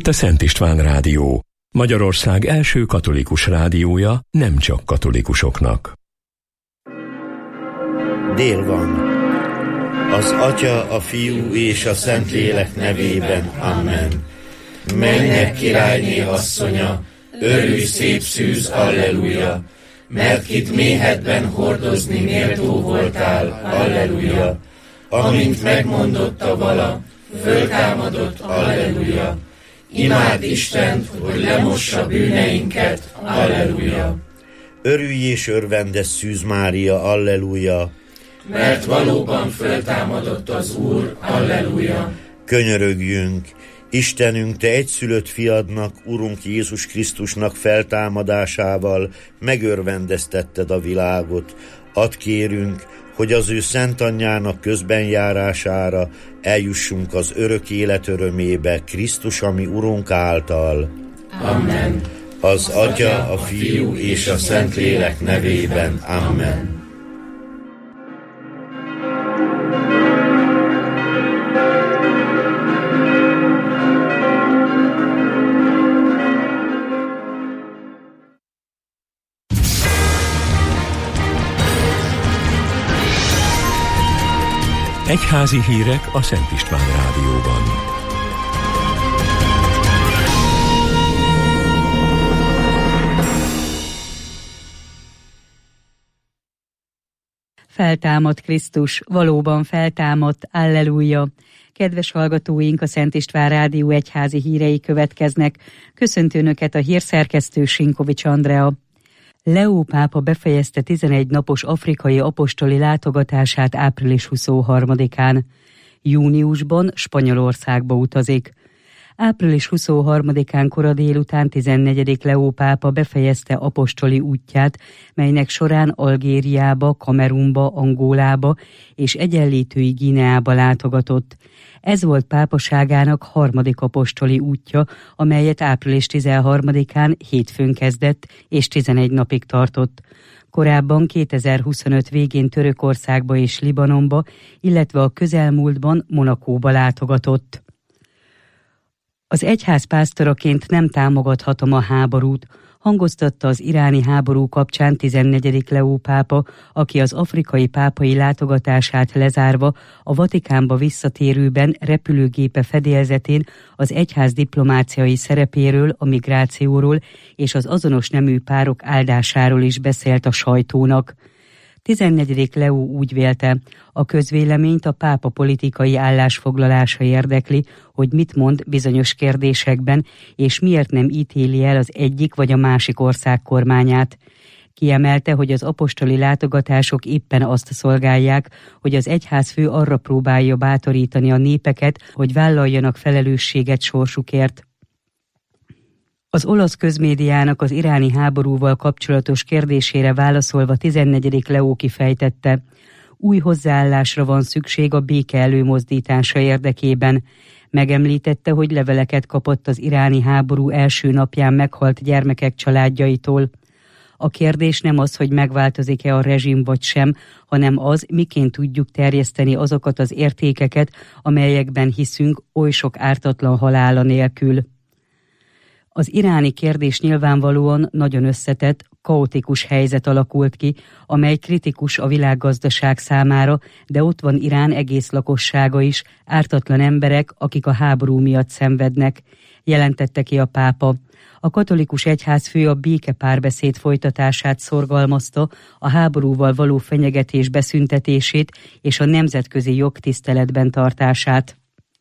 Itt a Szent István Rádió, Magyarország első katolikus rádiója nem csak katolikusoknak. Dél van. Az Atya, a Fiú és a Szentlélek nevében. Amen. Mennyek királyné asszonya, örülj szép szűz, alleluja, mert kit méhedben hordozni méltó voltál, alleluja. Amint megmondotta vala, föltámadott, alleluja. Imád Istent, hogy lemossa bűneinket, alleluja. Örülj és örvendes Szűz Mária, alleluja. Mert valóban föltámadott az Úr, alleluja. Könyörögjünk, Istenünk, Te egyszülött fiadnak, Urunk Jézus Krisztusnak feltámadásával megörvendeztetted a világot. Add kérünk, hogy az ő szent anyjának közbenjárására eljussunk az örök élet örömébe, Krisztus, ami Urunk által. Amen. Az Atya, a Fiú és a Szentlélek nevében. Amen. Egyházi hírek a Szent István Rádióban. Feltámadt Krisztus, valóban feltámadt, alleluja! Kedves hallgatóink, a Szent István Rádió egyházi hírei következnek. Köszöntő Önöket a hírszerkesztő Sinkovics Andrea. Leó pápa befejezte 11 napos afrikai apostoli látogatását április 23-án. Júniusban Spanyolországba utazik. Április 23-án kora délután 14. Leó pápa befejezte apostoli útját, melynek során Algériába, Kamerunba, Angolába és Egyenlítői Guineába látogatott. Ez volt pápaságának harmadik apostoli útja, amelyet április 13-án hétfőn kezdett és 11 napig tartott. Korábban 2025 végén Törökországba és Libanonba, illetve a közelmúltban Monakóba látogatott. Az egyház pásztoraként nem támogathatom a háborút, hangoztatta az iráni háború kapcsán 14. Leó pápa, aki az afrikai pápai látogatását lezárva a Vatikánba visszatérőben repülőgépe fedélzetén az egyház diplomáciai szerepéről, a migrációról és az azonos nemű párok áldásáról is beszélt a sajtónak. 14. Leó úgy vélte, a közvéleményt a pápa politikai állásfoglalása érdekli, hogy mit mond bizonyos kérdésekben, és miért nem ítéli el az egyik vagy a másik ország kormányát. Kiemelte, hogy az apostoli látogatások éppen azt szolgálják, hogy az egyházfő arra próbálja bátorítani a népeket, hogy vállaljanak felelősséget sorsukért. Az olasz közmédiának az iráni háborúval kapcsolatos kérdésére válaszolva 14. Leó kifejtette, új hozzáállásra van szükség a béke előmozdítása érdekében. Megemlítette, hogy leveleket kapott az iráni háború első napján meghalt gyermekek családjaitól. A kérdés nem az, hogy megváltozik-e a rezsim vagy sem, hanem az, miként tudjuk terjeszteni azokat az értékeket, amelyekben hiszünk oly sok ártatlan halála nélkül. Az iráni kérdés nyilvánvalóan nagyon összetett, kaotikus helyzet alakult ki, amely kritikus a világgazdaság számára, de ott van Irán egész lakossága is, ártatlan emberek, akik a háború miatt szenvednek, jelentette ki a pápa. A katolikus egyházfő a békepárbeszéd folytatását szorgalmazta, a háborúval való fenyegetés beszüntetését és a nemzetközi jog tiszteletben tartását.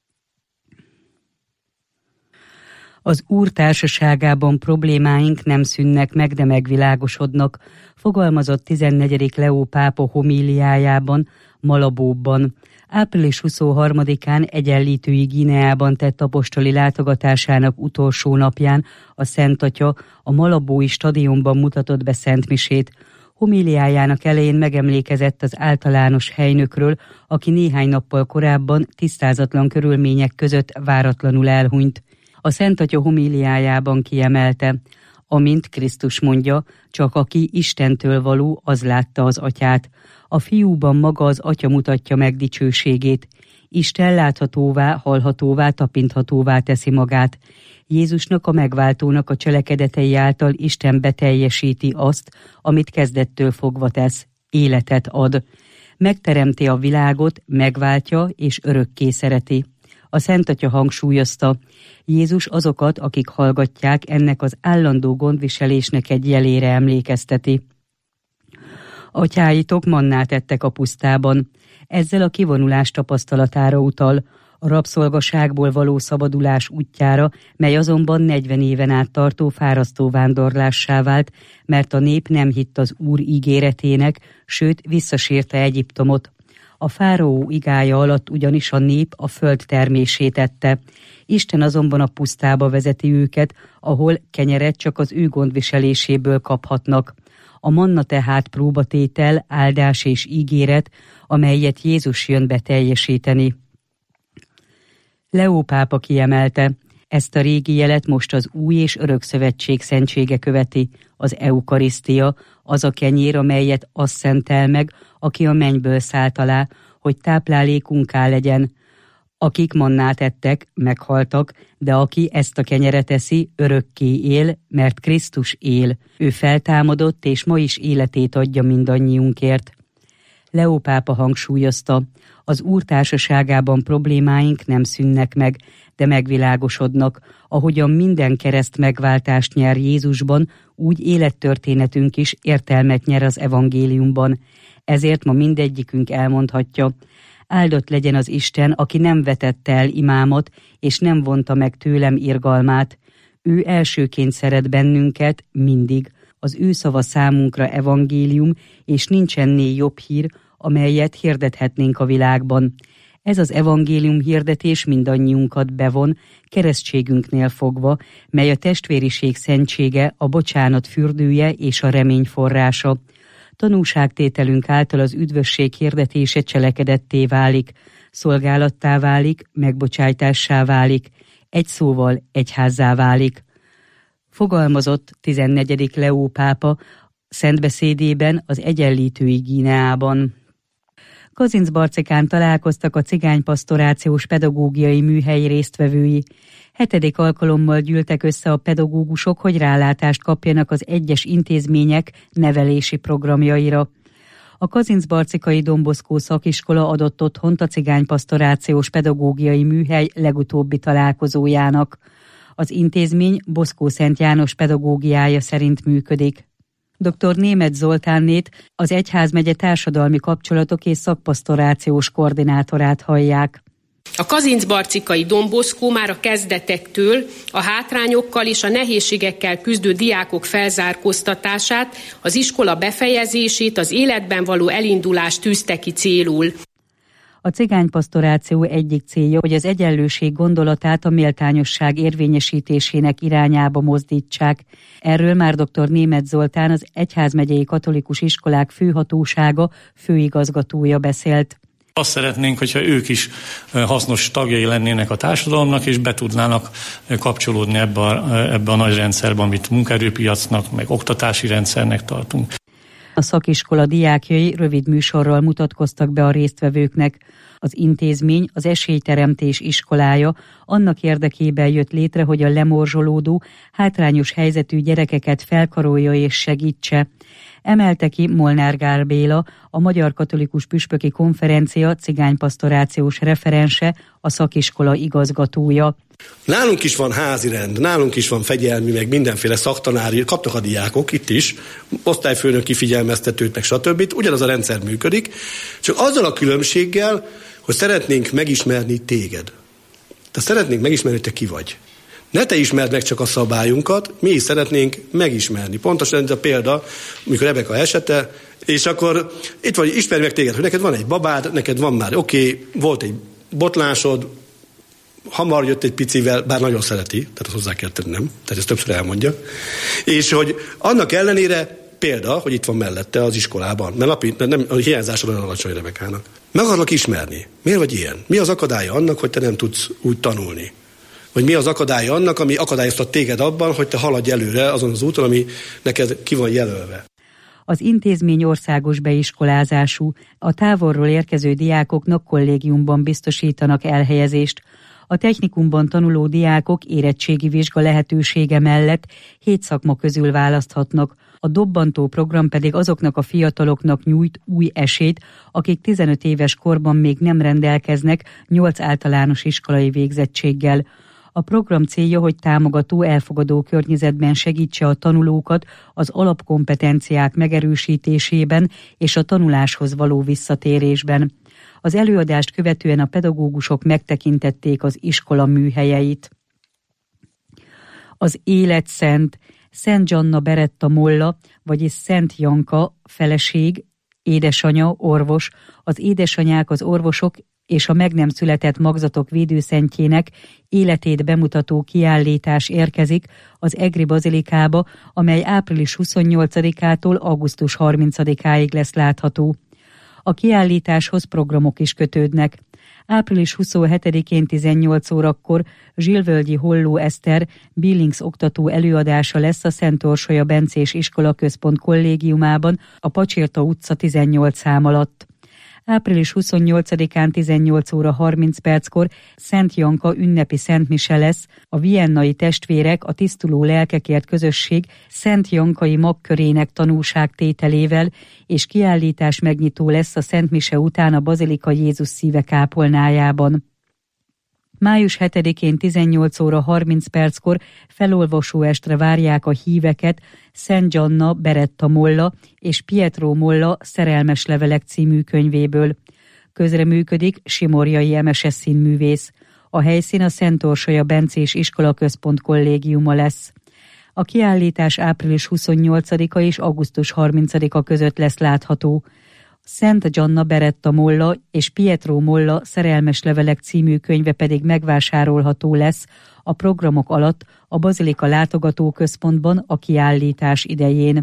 Az Úr társaságában problémáink nem szűnnek meg, de megvilágosodnak, fogalmazott 14. Leó pápa homíliájában, Malabóban. Április 23-án Egyenlítői Guineában tett apostoli látogatásának utolsó napján a Szent Atya a malabói stadionban mutatott be szentmisét. Homíliájának elején megemlékezett az általános helynökről, aki néhány nappal korábban tisztázatlan körülmények között váratlanul elhunyt. A Szent Atya homíliájában kiemelte, amint Krisztus mondja, csak aki Istentől való, az látta az Atyát. A Fiúban maga az Atya mutatja meg dicsőségét. Isten láthatóvá, hallhatóvá, tapinthatóvá teszi magát. Jézusnak, a megváltónak a cselekedetei által Isten beteljesíti azt, amit kezdettől fogva tesz, életet ad. Megteremti a világot, megváltja és örökké szereti. A Szent Atya hangsúlyozta, Jézus azokat, akik hallgatják, ennek az állandó gondviselésnek egy jelére emlékezteti. Atyáitok mannát ettek a pusztában. Ezzel a kivonulás tapasztalatára utal, a rabszolgaságból való szabadulás útjára, mely azonban 40 éven át tartó fárasztó vándorlássá vált, mert a nép nem hitt az Úr ígéretének, sőt visszasírta Egyiptomot. A fáraó igája alatt ugyanis a nép a föld termését tette. Isten azonban a pusztába vezeti őket, ahol kenyeret csak az ő gondviseléséből kaphatnak. A manna tehát próbatétel, áldás és ígéret, amelyet Jézus jön beteljesíteni. Leó pápa kiemelte, ezt a régi jelet most az új és örök szövetség szentsége követi, az eukarisztia, az a kenyér, amelyet az szentel meg, aki a mennyből szállt alá, hogy táplálékunká legyen. Akik mannát ettek, meghaltak, de aki ezt a kenyeret eszi, örökké él, mert Krisztus él. Ő feltámadott, és ma is életét adja mindannyiunkért. Leó pápa hangsúlyozta, az Úr társaságában problémáink nem szűnnek meg, de megvilágosodnak, ahogyan minden kereszt megváltást nyer Jézusban, úgy élettörténetünk is értelmet nyer az evangéliumban. Ezért ma mindegyikünk elmondhatja, áldott legyen az Isten, aki nem vetette el imámat, és nem vonta meg tőlem irgalmát. Ő elsőként szeret bennünket, mindig. Az ő szava számunkra evangélium, és nincsenné jobb hír, amelyet hirdethetnénk a világban. Ez az evangélium hirdetés mindannyiunkat bevon, keresztségünknél fogva, mely a testvériség szentsége, a bocsánat fürdője és a remény forrása. Tanúságtételünk által az üdvösség hirdetése cselekedetté válik, szolgálattá válik, megbocsájtássá válik, egy szóval egyházzá válik. Fogalmazott 14. Leó pápa szentbeszédében az Egyenlítői Gíneában. Kazincbarcikán találkoztak a cigánypastorációs pedagógiai műhely résztvevői. 7. alkalommal gyűltek össze a pedagógusok, hogy rálátást kapjanak az egyes intézmények nevelési programjaira. A kazincbarcikai Don Bosco szakiskola adott otthont a cigánypastorációs pedagógiai műhely legutóbbi találkozójának. Az intézmény Bosco Szent János pedagógiája szerint működik. Dr. Németh Zoltánnét, az egyházmegye társadalmi kapcsolatok és szakpastorációs koordinátorát hallják. A kazincbarcikai Don Bosco már a kezdetektől a hátrányokkal és a nehézségekkel küzdő diákok felzárkóztatását, az iskola befejezését, az életben való elindulást tűzte ki célul. A cigánypastoráció egyik célja, hogy az egyenlőség gondolatát a méltányosság érvényesítésének irányába mozdítsák. Erről már dr. Németh Zoltán, az egyházmegyei katolikus iskolák főhatósága főigazgatója beszélt. Azt szeretnénk, hogyha ők is hasznos tagjai lennének a társadalomnak, és be tudnának kapcsolódni ebbe a nagy rendszerbe, amit munkaerőpiacnak, meg oktatási rendszernek tartunk. A szakiskola diákjai rövid műsorral mutatkoztak be a résztvevőknek. Az intézmény, az esélyteremtés iskolája annak érdekében jött létre, hogy a lemorzsolódó, hátrányos helyzetű gyerekeket felkarolja és segítse. Emelte ki Molnár Gál Béla, a Magyar Katolikus Püspöki Konferencia cigánypastorációs referense, a szakiskola igazgatója. Nálunk is van házirend, nálunk is van fegyelmi, meg mindenféle szaktanári, kaptak a diákok itt is, osztályfőnöki figyelmeztetőt, meg stb. Ugyanaz a rendszer működik, csak azzal a különbséggel, hogy szeretnénk megismerni téged. Tehát szeretnénk megismerni, hogy te ki vagy. Ne te ismerd meg csak a szabályunkat, mi is szeretnénk megismerni. Pontosan ez a példa, amikor Rebeka esete, és akkor itt vagy, ismerj meg téged, hogy neked van egy babád, neked van már, volt egy botlásod, hamar jött egy picivel, bár nagyon szereti, tehát azt hozzá kell tenni, nem? Tehát ezt többször elmondja. És hogy annak ellenére példa, hogy itt van mellette az iskolában, mert nem, a hiányzása olyan alacsony Rebekának. Meg akarlak ismerni. Miért vagy ilyen? Mi az akadálya annak, hogy te nem tudsz úgy tanulni? Vagy mi az akadálya annak, ami akadályoztat téged abban, hogy te haladj előre azon az úton, ami neked ki van jelölve? Az intézmény országos beiskolázású, a távolról érkező diákoknak kollégiumban biztosítanak elhelyezést. A technikumban tanuló diákok érettségi vizsga lehetősége mellett 7 szakma közül választhatnak. A dobbantó program pedig azoknak a fiataloknak nyújt új esélyt, akik 15 éves korban még nem rendelkeznek 8 általános iskolai végzettséggel. A program célja, hogy támogató, elfogadó környezetben segítse a tanulókat az alapkompetenciák megerősítésében és a tanuláshoz való visszatérésben. Az előadást követően a pedagógusok megtekintették az iskola műhelyeit. Az életszent Szent Zsanna Beretta Molla, vagyis Szent Janka feleség, édesanya, orvos, az édesanyák, az orvosok és a meg nem született magzatok védőszentjének életét bemutató kiállítás érkezik az Egri Bazilikába, amely április 28-ától augusztus 30-áig lesz látható. A kiállításhoz programok is kötődnek. Április 27-én 18 órakor Zsilvölgyi Holló Eszter Billings oktató előadása lesz a Szent Orsolya Bencés Iskolaközpont kollégiumában a Pacsirta utca 18 szám alatt. Április 28-án 18 óra 30 perckor Szent Janka ünnepi szentmise lesz, a viennai testvérek a Tisztuló Lelkekért Közösség Szent Jankai magkörének tanúságtételével, és kiállítás megnyitó lesz a szentmise után a Bazilika Jézus Szíve kápolnájában. Május 7-én 18 óra 30 perckor felolvasó estre várják a híveket Szent Zsanna Beretta Molla és Pietro Molla Szerelmes levelek című könyvéből. Közreműködik Simorjai MSS színművész. A helyszín a Szent Orsolya Bencés Iskolaközpont kollégiuma lesz. A kiállítás április 28-a és augusztus 30-a között lesz látható. Szent Zsanna Beretta Molla és Pietro Molla Szerelmes levelek című könyve pedig megvásárolható lesz a programok alatt a Bazilika látogatóközpontban a kiállítás idején.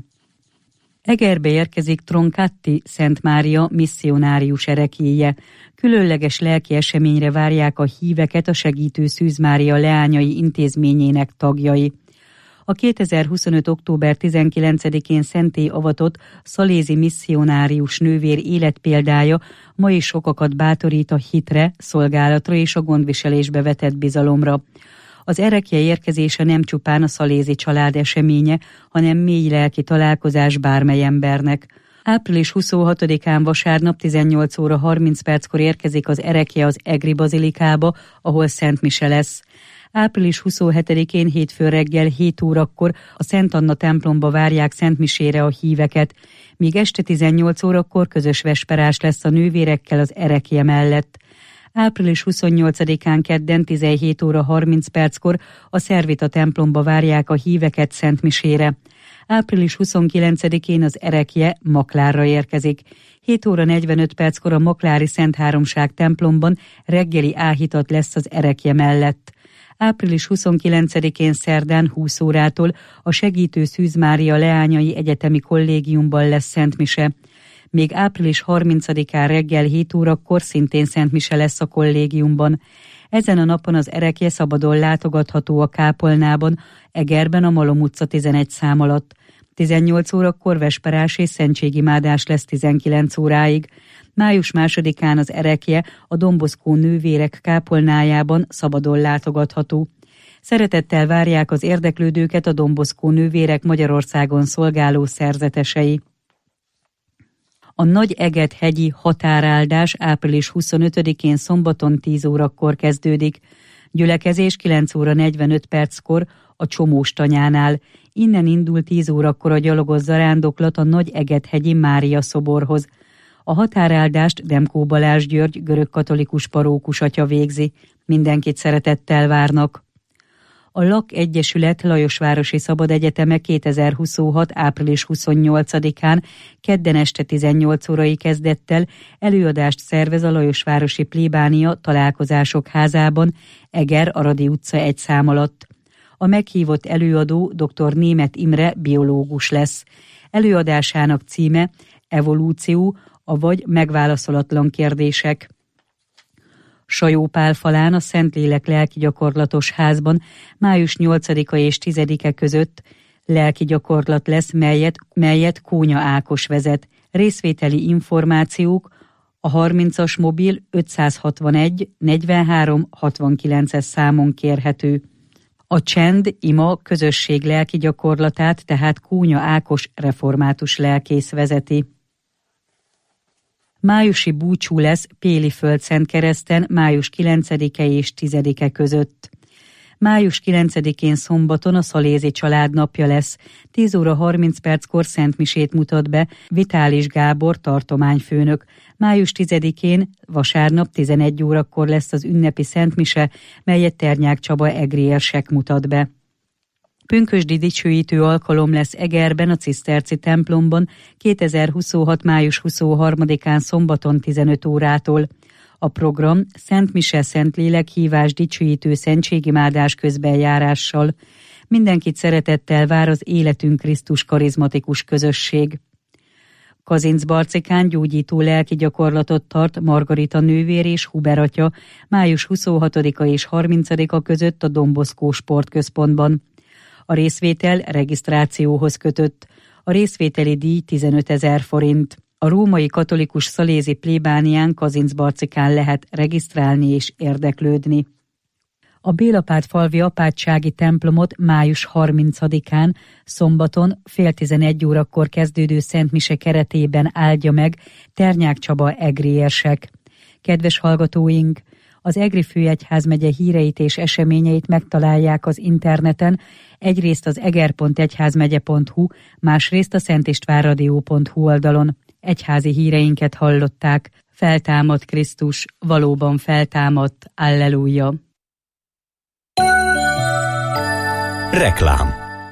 Egerbe érkezik Troncatti Szent Mária misszionárius ereklyéje. Különleges lelki eseményre várják a híveket a Segítő Szűz Mária leányai intézményének tagjai. A 2025. október 19-én szentté avatott szalézi misszionárius nővér életpéldája ma is sokakat bátorít a hitre, szolgálatra és a gondviselésbe vetett bizalomra. Az erekje érkezése nem csupán a szalézi család eseménye, hanem mély lelki találkozás bármely embernek. Április 26-án vasárnap 18 óra 30 perckor érkezik az erekje az Egri Bazilikába, ahol Szent Mise lesz. Április 27-én hétfő reggel 7 órakor a Szent Anna templomba várják szentmisére a híveket, míg este 18 órakor közös vesperás lesz a nővérekkel az erekje mellett. Április 28-án kedden 17 óra 30 perckor a Szervita templomba várják a híveket szentmisére. Április 29-én az erekje Maklárra érkezik. 7 óra 45 perckor a Maklári Szent Háromság templomban reggeli áhítat lesz az erekje mellett. Április 29-én szerdán 20 órától a Segítő Szűz Mária leányai egyetemi kollégiumban lesz szentmise. Még április 30-án reggel 7 órakor szintén szentmise lesz a kollégiumban. Ezen a napon az erekje szabadon látogatható a kápolnában, Egerben a Malom utca 11 szám alatt. 18 órakor vesperás és szentségimádás lesz 19 óráig. Május 2-án az erekje a Don Bosco nővérek kápolnájában szabadon látogatható. Szeretettel várják az érdeklődőket a Don Bosco nővérek Magyarországon szolgáló szerzetesei. A Nagy-Eget-hegyi határáldás április 25-én szombaton 10 órakor kezdődik. Gyülekezés 9 óra 45 perckor a Csomós tanyánál. Innen indul 10 órakor a gyalogos zarándoklat a Nagy-Eget-hegyi Mária szoborhoz. A határáldást Demkó Balázs György görögkatolikus parókus atya végzi. Mindenkit szeretettel várnak. A LAK Egyesület Lajosvárosi Szabadegyeteme 2026. április 28-án kedden este 18 órai kezdettel előadást szervez a Lajosvárosi Plébánia Találkozások házában, Eger Aradi utca 1 szám alatt. A meghívott előadó dr. Németh Imre biológus lesz. Előadásának címe Evolúció, avagy megválaszolatlan kérdések. Sajópálfalán a Szentlélek lelki gyakorlatos házban május 8-a és 10-e között lelki gyakorlat lesz, melyet Kónya Ákos vezet. Részvételi információk a 30-as mobil 561 43 69-es számon kérhető. A csend, ima, közösség lelki gyakorlatát tehát Kónya Ákos református lelkész vezeti. Májusi búcsú lesz Péli Földszentkereszten május 9-e és 10-e között. Május 9-én szombaton a Szalézi család napja lesz. 10 óra 30 perckor szentmisét mutat be Vitális Gábor tartományfőnök. Május 10-én vasárnap 11 órakor lesz az ünnepi szentmise, melyet Ternyák Csaba egri érsek mutat be. Pünkösdi dicsőítő alkalom lesz Egerben, a Ciszterci templomban 2026. május 23-án szombaton 15 órától. A program Szent Mise, Szentlélek hívás dicsőítő szentségimádás közbenjárással. Mindenkit szeretettel vár az Életünk Krisztus karizmatikus közösség. Kazincbarcikán gyógyító lelki gyakorlatot tart Margarita nővér és Huber atya május 26-a és 30-a között a Don Bosco Sportközpontban. A részvétel regisztrációhoz kötött. A részvételi díj 15 000 forint. A római katolikus szalézi plébánián Kazincbarcikán lehet regisztrálni és érdeklődni. A Bélapátfalvi apátsági templomot május 30-án szombaton fél 11 órakor kezdődő szentmise keretében áldja meg Ternyák Csaba egri érsek. Kedves hallgatóink! Az Egri főegyházmegye híreit és eseményeit megtalálják az interneten, egyrészt az eger.egyházmegye.hu, másrészt a szentistvánradio.hu oldalon. Egyházi híreinket hallották. Feltámadt Krisztus, valóban feltámadt, alleluja! Reklám.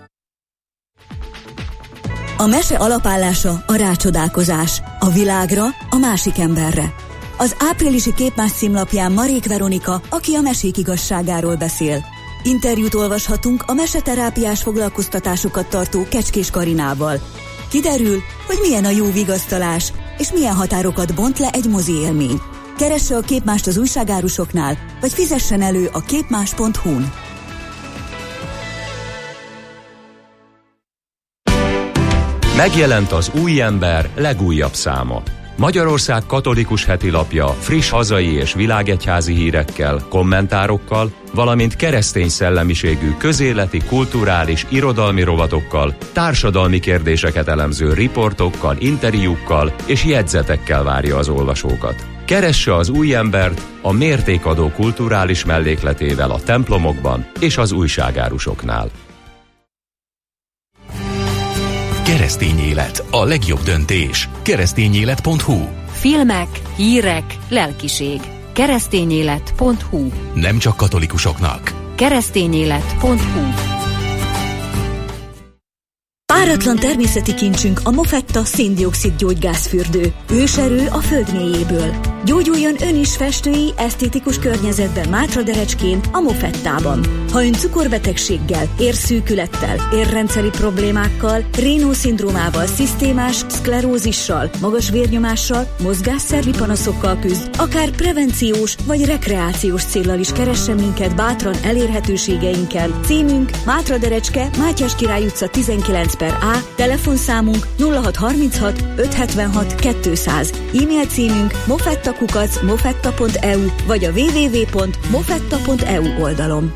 A mese alapállása a rácsodálkozás, a világra, a másik emberre. Az áprilisi Képmás címlapján Marék Veronika, aki a mesék igazságáról beszél. Interjút olvashatunk a meseterápiás foglalkoztatásokat tartó Kecskés Karinával. Kiderül, hogy milyen a jó vigasztalás, és milyen határokat bont le egy mozi élmény. Keresse a Képmást az újságárusoknál, vagy fizessen elő a képmás.hu-n. Megjelent az Új Ember legújabb száma. Magyarország katolikus hetilapja friss hazai és világegyházi hírekkel, kommentárokkal, valamint keresztény szellemiségű közéleti, kulturális, irodalmi rovatokkal, társadalmi kérdéseket elemző riportokkal, interjúkkal és jegyzetekkel várja az olvasókat. Keresse az Új Embert a mértékadó kulturális mellékletével a templomokban és az újságárusoknál. Keresztény élet, a legjobb döntés. Keresztényélet.hu. Filmek, hírek, lelkiség. Keresztényélet.hu. Nem csak katolikusoknak. Keresztényélet.hu. Páratlan természeti kincsünk a Mofetta szén-dioxid gyógygázfürdő. Őserő a föld mélyéből. Gyógyuljon ön is festői, esztétikus környezetben Mátraderecskén, a Mofettában. Ha ön cukorbetegséggel, érszűkülettel, érrendszeri problémákkal, Raynaud-szindrómával, szisztémás szklerózissal, magas vérnyomással, mozgásszervi panaszokkal küzd, akár prevenciós vagy rekreációs céllal is keressen minket bátran elérhetőségeinkkel. Címünk Mátraderecske, Mátyás Király utca 19/A, telefonszámunk 0636 576 200, e-mail címünk mofetta@mofetta.eu vagy a www.mofetta.eu oldalon.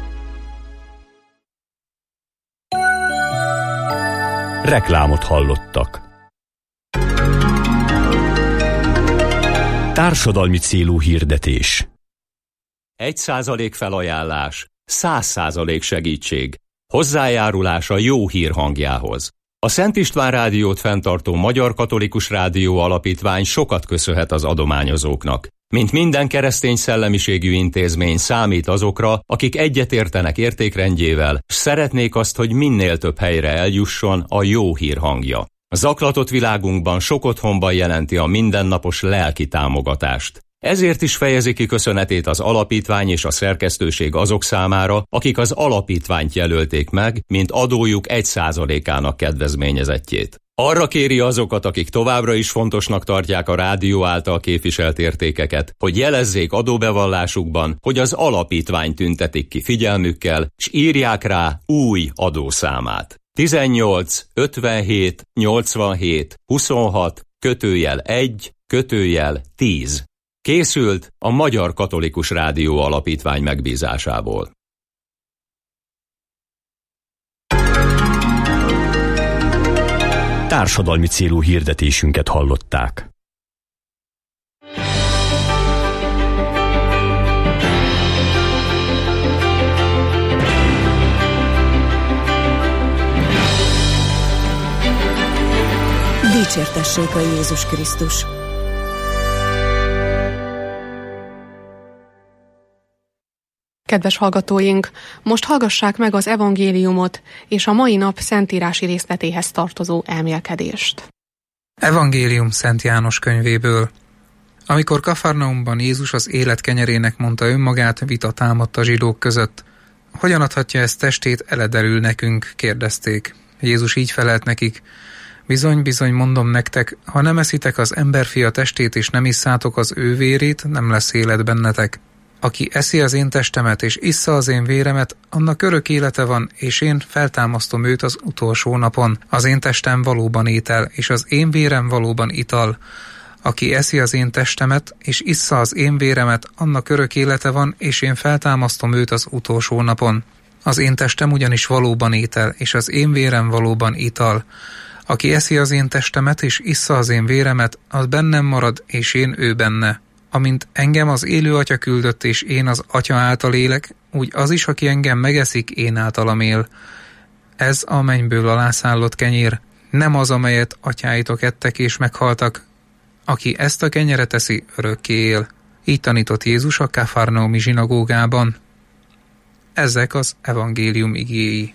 Reklámot hallottak. Társadalmi célú hirdetés. 1% felajánlás, 100% segítség. Hozzájárulás a jó hír hangjához. A Szent István Rádiót fenntartó Magyar Katolikus Rádió Alapítvány sokat köszönhet az adományozóknak. Mint minden keresztény szellemiségű intézmény számít azokra, akik egyetértenek értékrendjével, s szeretnék azt, hogy minél több helyre eljusson a jó hír hangja. A zaklatott világunkban sok otthonban jelenti a mindennapos lelki támogatást. Ezért is fejezi ki köszönetét az alapítvány és a szerkesztőség azok számára, akik az alapítványt jelölték meg, mint adójuk 1%-ának kedvezményezettjét. Arra kéri azokat, akik továbbra is fontosnak tartják a rádió által képviselt értékeket, hogy jelezzék adóbevallásukban, hogy az alapítvány tüntetik ki figyelmükkel, s írják rá új adószámát. 18 57 87 26 /1 /10. Készült a Magyar Katolikus Rádió Alapítvány megbízásából. Társadalmi célú hirdetésünket hallották. Dicsértessék a Jézus Krisztus! Kedves hallgatóink, most hallgassák meg az evangéliumot és a mai nap szentírási részletéhez tartozó elmélkedést. Evangélium Szent János könyvéből. Amikor Kafarnaumban Jézus az élet kenyerének mondta önmagát, vita támadt a zsidók között. Hogyan adhatja ezt testét eledelül nekünk? Kérdezték. Jézus így felelt nekik. Bizony, bizony mondom nektek, ha nem eszitek az emberfia testét és nem isszátok az ő vérét, nem lesz élet bennetek. Aki eszi az én testemet és issza az én véremet, annak örök élete van, és én feltámasztom őt az utolsó napon. Az én testem valóban étel, és az én vérem valóban ital. Aki eszi az én testemet és issza az én véremet, annak örök élete van, és én feltámasztom őt az utolsó napon. Az én testem ugyanis valóban étel, és az én vérem valóban ital. Aki eszi az én testemet és issza az én véremet, az bennem marad, és én ő benne. Amint engem az élő Atya küldött, és én az Atya által élek, úgy az is, aki engem megeszik, én általam él. Ez a mennyből alászállott kenyér, nem az, amelyet atyáitok ettek és meghaltak. Aki ezt a kenyeret eszi, örökké él. Így tanított Jézus a Kafarnaumi zsinagógában. Ezek az evangélium igéi.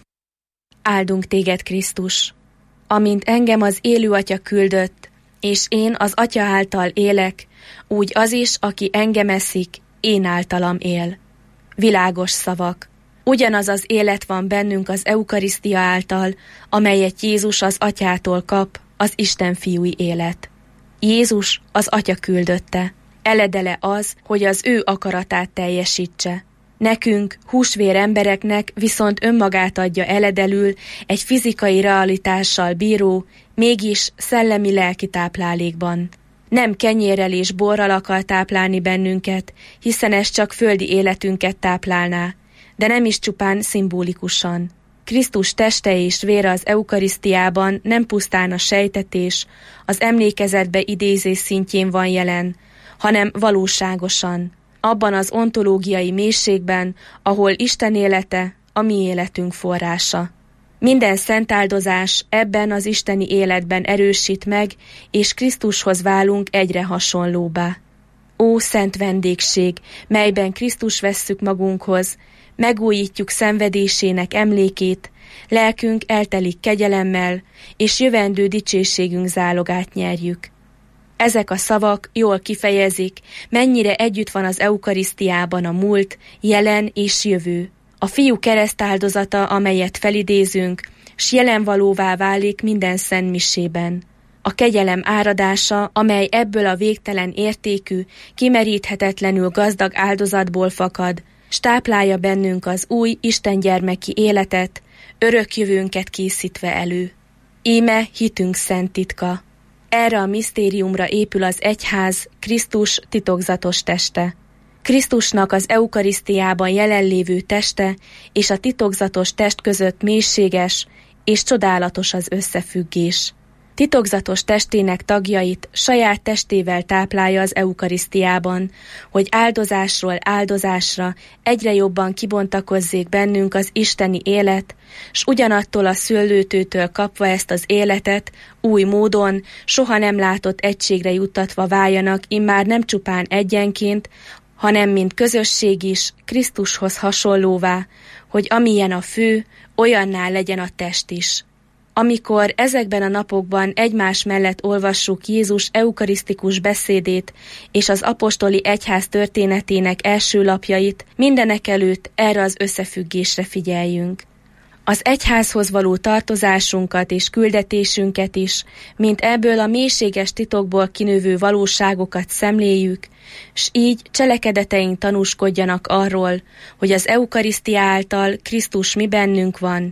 Áldunk téged, Krisztus! Amint engem az élő Atya küldött, és én az Atya által élek, úgy az is, aki engem eszik, én általam él. Világos szavak. Ugyanaz az élet van bennünk az eukarisztia által, amelyet Jézus az Atyától kap, az Isten fiúi élet. Jézus az Atya küldötte. Eledele az, hogy az ő akaratát teljesítse. Nekünk, húsvér embereknek viszont önmagát adja eledelül egy fizikai realitással bíró, mégis szellemi-lelki táplálékban. Nem kenyérrel és borral akar táplálni bennünket, hiszen ez csak földi életünket táplálná, de nem is csupán szimbolikusan. Krisztus teste és vére az eukarisztiában nem pusztán a sejtetés, az emlékezetbe idézés szintjén van jelen, hanem valóságosan, abban az ontológiai mélységben, ahol Isten élete a mi életünk forrása. Minden szentáldozás ebben az isteni életben erősít meg, és Krisztushoz válunk egyre hasonlóbbá. Ó, szent vendégség, melyben Krisztus vesszük magunkhoz, megújítjuk szenvedésének emlékét, lelkünk eltelik kegyelemmel, és jövendő dicsőségünk zálogát nyerjük. Ezek a szavak jól kifejezik, mennyire együtt van az eukarisztiában a múlt, jelen és jövő. A fiú keresztáldozata, amelyet felidézünk, s jelenvalóvá válik minden szentmisében. A kegyelem áradása, amely ebből a végtelen értékű, kimeríthetetlenül gazdag áldozatból fakad, s táplálja bennünk az új istengyermeki életet, örök jövőnket készítve elő. Íme hitünk szent titka. Erre a misztériumra épül az egyház, Krisztus titokzatos teste. Krisztusnak az eukarisztiában jelenlévő teste és a titokzatos test között mélységes és csodálatos az összefüggés. Titokzatos testének tagjait saját testével táplálja az eukarisztiában, hogy áldozásról áldozásra egyre jobban kibontakozzék bennünk az isteni élet, s ugyanattól a szőlőtőtől kapva ezt az életet, új módon, soha nem látott egységre juttatva váljanak immár nem csupán egyenként, hanem mint közösség is Krisztushoz hasonlóvá, hogy amilyen a fő, olyanná legyen a test is. Amikor ezekben a napokban egymás mellett olvassuk Jézus eukarisztikus beszédét és az apostoli egyház történetének első lapjait, mindenekelőtt erre az összefüggésre figyeljünk. Az egyházhoz való tartozásunkat és küldetésünket is, mint ebből a mélységes titokból kinövő valóságokat szemléljük, s így cselekedeteink tanúskodjanak arról, hogy az eukarisztia által Krisztus mi bennünk van,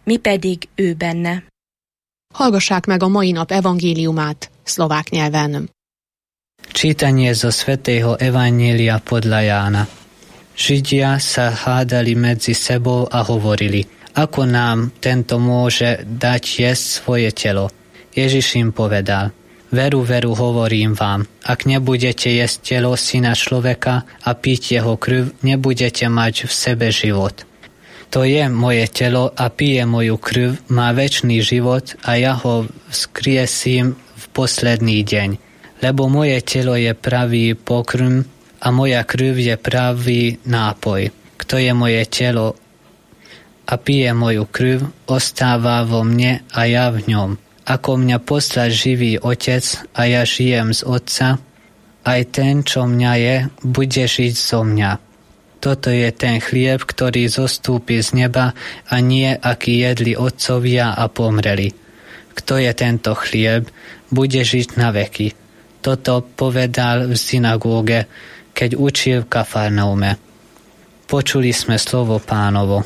mi pedig ő benne. Hallgassák meg a mai nap evangéliumát szlovák nyelven. Čitanje zo svätého evanjelia podľa Jána. Židia sa hádali medzi sebou a hovorili, ako nám tento môže dať jesť svoje telo. Ježiš im povedal, veru, veru, hovorím vám, ak nebudete jesť telo Syna človeka a piť jeho krv, nebudete mať v sebe život. To je moje telo a pije moju krv, má večný život a ja ho vzkriesím v posledný deň. Lebo moje telo je pravý pokrm a moja krv je pravý nápoj. Kto je moje telo a pije moju krv, ostáva vo mne a ja v ňom. Ako mňa poslal živý Otec a ja žijem z Otca, aj ten, čo mňa je, bude žiť zo mňa. Toto je ten chlieb, ktorý zostúpi z neba a nie, aký jedli otcovia a pomreli. Kto je tento chlieb, bude žiť na veky. Toto povedal v synagóge, keď učil v Kafarnaume. Počuli sme slovo Pánovo.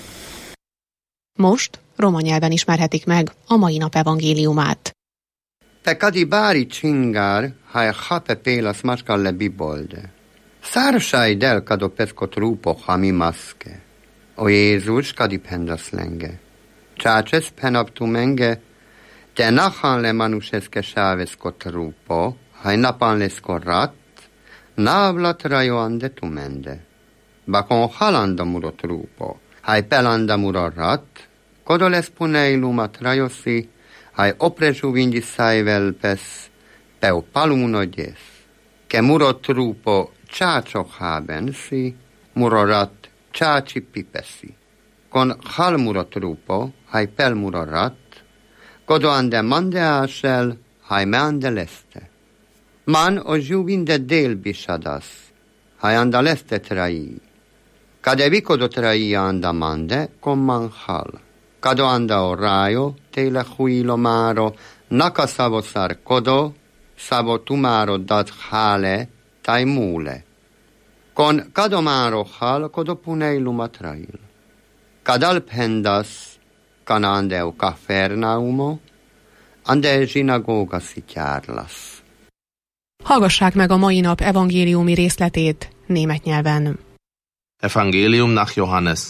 Most roma nyelven ismerhetik meg a mai nap evangéliumát. Pekadi bári csingár, ha hape pélasz maskalle bibolde. Szársai del kado peszkot rúpo hami maszke. O Jézus kadi pendas lenge. Csácses penaptu menge, de nahan le manuseske sáveszkot rúpo, haj napan leszkor rat, návlat rajoande tumende. Bakon halanda murot rúpo, haj pelanda murot rat, kodo lesz puneilumat rajoszi, haj oprežu vindi szájvel pesz, peu paluno gyes. Ke murot rúpo csácsok hábensi, murorat csácsi pipeszi. Kon hal murot rúpo, haj pel murorat, kodo ande mande ásel, haj meande leste. Man o žuvinde del bisadas, haj anda leste trai. Kade vikodo trai anda mande, kon man hal. Kado anda o rajo, tele huilo maro, naka savo sar kodo, savo tumaro dat hale, tai mule. Kon kado maro hal, kodo puneilumat rail. Kadal pendas, kana ande o Kafernaumo, ande zsinagóga szityárlasz. Hallgassák meg a mai nap evangéliumi részletét német nyelven. Evangelium nach Johannes.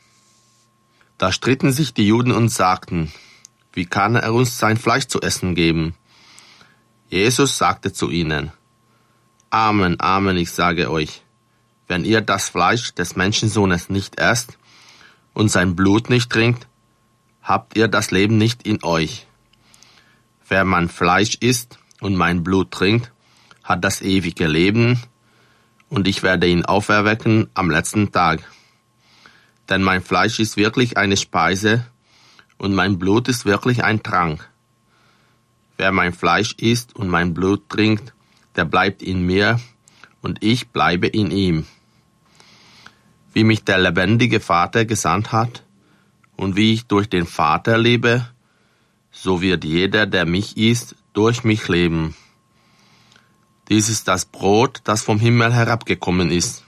Da stritten sich die Juden und sagten, wie kann er uns sein Fleisch zu essen geben? Jesus sagte zu ihnen, Amen, Amen, ich sage euch, wenn ihr das Fleisch des Menschensohnes nicht esst und sein Blut nicht trinkt, habt ihr das Leben nicht in euch. Wer mein Fleisch isst und mein Blut trinkt, hat das ewige Leben, und ich werde ihn auferwecken am letzten Tag. Denn mein Fleisch ist wirklich eine Speise, und mein Blut ist wirklich ein Trank. Wer mein Fleisch isst und mein Blut trinkt, der bleibt in mir, und ich bleibe in ihm. Wie mich der lebendige Vater gesandt hat, und wie ich durch den Vater lebe, so wird jeder, der mich isst, durch mich leben. Dies ist das Brot, das vom Himmel herabgekommen ist.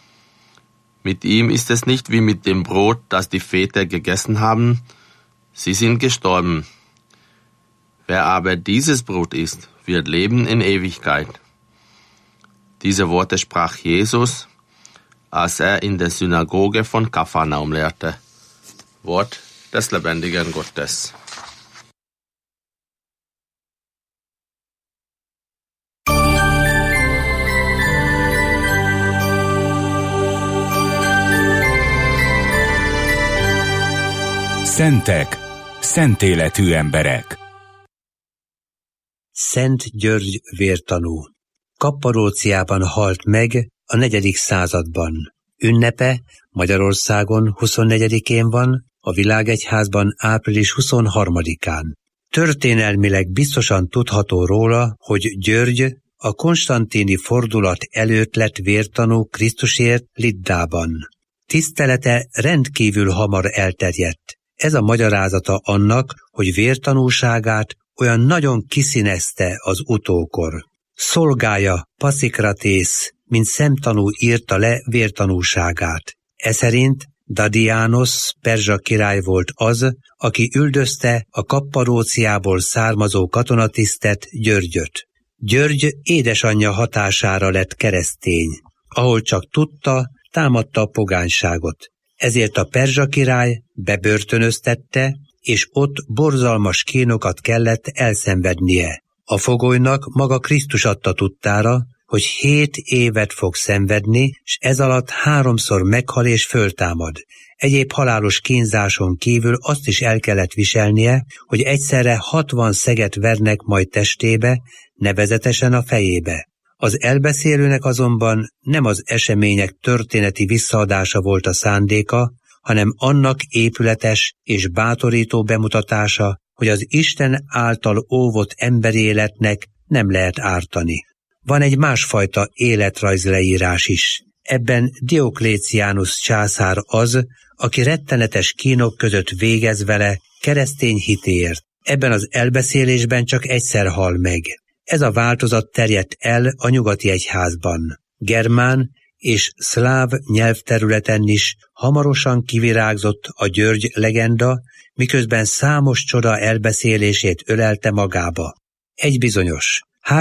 Mit ihm ist es nicht wie mit dem Brot, das die Väter gegessen haben. Sie sind gestorben. Wer aber dieses Brot isst, wird leben in Ewigkeit. Diese Worte sprach Jesus, als er in der Synagoge von Kafarnaum lehrte. Wort des lebendigen Gottes. Szentek, szent életű emberek. Szent György vértanú. Kapparóciában halt meg a 4. században. Ünnepe Magyarországon 24-én van, a Világegyházban április 23-án. Történelmileg biztosan tudható róla, hogy György a konstantini fordulat előtt lett vértanú Krisztusért Liddában. Tisztelete rendkívül hamar elterjedt. Ez a magyarázata annak, hogy vértanúságát olyan nagyon kiszínezte az utókor. Szolgája Paszikratész, mint szemtanú írta le vértanúságát. Eszerint Dadianos perzsa király volt az, aki üldözte a Kappadóciából származó katonatisztet, Györgyöt. György édesanyja hatására lett keresztény. Ahol csak tudta, támadta a pogányságot. Ezért a perzsa király bebörtönöztette, és ott borzalmas kínokat kellett elszenvednie. A fogolynak maga Krisztus adta tudtára, hogy 7 évet fog szenvedni, s ez alatt 3-szor meghal és föltámad. Egyéb halálos kínzáson kívül azt is el kellett viselnie, hogy egyszerre 60 szeget vernek majd testébe, nevezetesen a fejébe. Az elbeszélőnek azonban nem az események történeti visszaadása volt a szándéka, hanem annak épületes és bátorító bemutatása, hogy az Isten által óvott emberi életnek nem lehet ártani. Van egy másfajta életrajzleírás is. Ebben Diokléciánus császár az, aki rettenetes kínok között végez vele keresztény hitéért. Ebben az elbeszélésben csak egyszer hal meg. Ez a változat terjedt el a nyugati egyházban. Germán és szláv nyelvterületen is hamarosan kivirágzott a György legenda, miközben számos csoda elbeszélését ölelte magába. Egy bizonyos,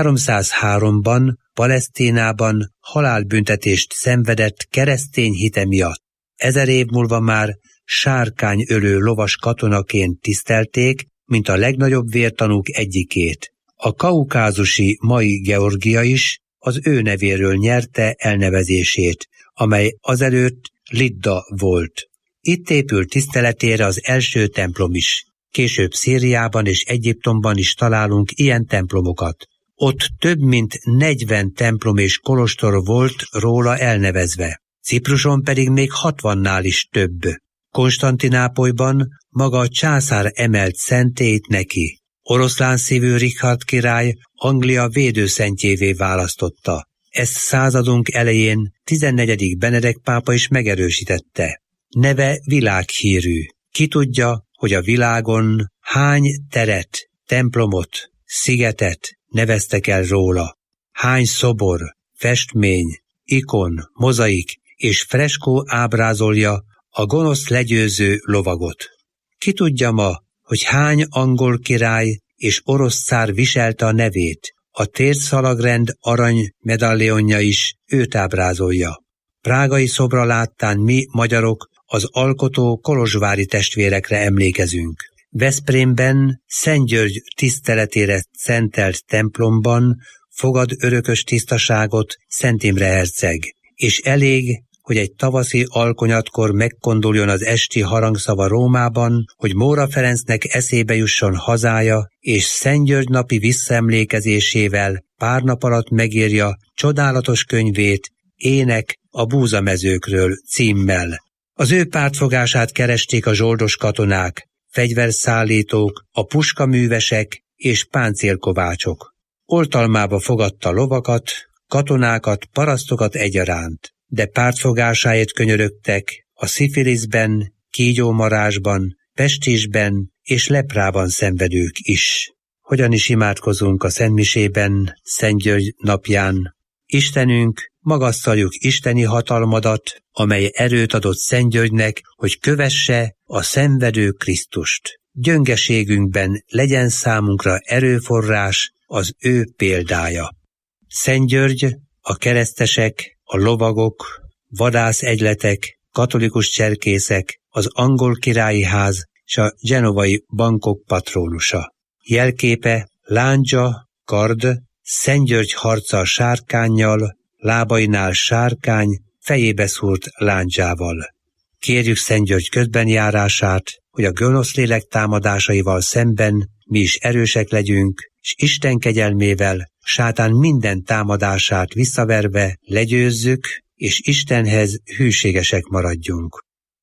303-ban Palesztinában halálbüntetést szenvedett keresztény hite miatt. 1000 év múlva már sárkányölő lovas katonaként tisztelték, mint a legnagyobb vértanúk egyikét. A kaukázusi mai Georgia is az ő nevéről nyerte elnevezését, amely azelőtt Lidda volt. Itt épült tiszteletére az első templom is. Később Szíriában és Egyiptomban is találunk ilyen templomokat. Ott több mint 40 templom és kolostor volt róla elnevezve. Cipruson pedig még 60-nál is több. Konstantinápolyban maga a császár emelt szentélyt neki. Oroszlán szívű Richard király Anglia védőszentjévé választotta. Ezt századunk elején 14. Benedek pápa is megerősítette. Neve világhírű. Ki tudja, hogy a világon hány teret, templomot, szigetet neveztek el róla. Hány szobor, festmény, ikon, mozaik és freskó ábrázolja a gonosz legyőző lovagot. Ki tudja ma, hogy hány angol király és orosz cár viselte a nevét. A térszalagrend arany medallionja is őt ábrázolja. Prágai szobra láttán mi, magyarok, az alkotó kolozsvári testvérekre emlékezünk. Veszprémben Szent György tiszteletére szentelt templomban fogad örökös tisztaságot Szent Imre herceg, és elég, hogy egy tavaszi alkonyatkor megkonduljon az esti harangszava Rómában, hogy Móra Ferencnek eszébe jusson hazája, és Szent György napi visszaemlékezésével pár nap alatt megírja csodálatos könyvét, Ének a búzamezőkről címmel. Az ő pártfogását keresték a zsoldos katonák, fegyverszállítók, a puskaművesek és páncélkovácsok. Oltalmába fogadta lovakat, katonákat, parasztokat egyaránt, de pártfogásáért könyörögtek a szifiliszben, kígyómarásban, pestisben és leprában szenvedők is. Hogyan is imádkozunk a szentmisében, Szent György napján? Istenünk, magasztaljuk isteni hatalmadat, amely erőt adott Szent Györgynek, hogy kövesse a szenvedő Krisztust. Gyöngeségünkben legyen számunkra erőforrás az ő példája. Szent György, a keresztesek, a lovagok, vadászegyletek, katolikus cserkészek, az angol királyi ház és a genovai bankok patrónusa. Jelképe lándzsa, kard, Szent György harca a sárkánnyal, lábainál sárkány, fejébe szúrt lándzsával. Kérjük Szent György közbenjárását, hogy a gonosz lélek támadásaival szemben mi is erősek legyünk, és Isten kegyelmével sátán minden támadását visszaverve legyőzzük, és Istenhez hűségesek maradjunk.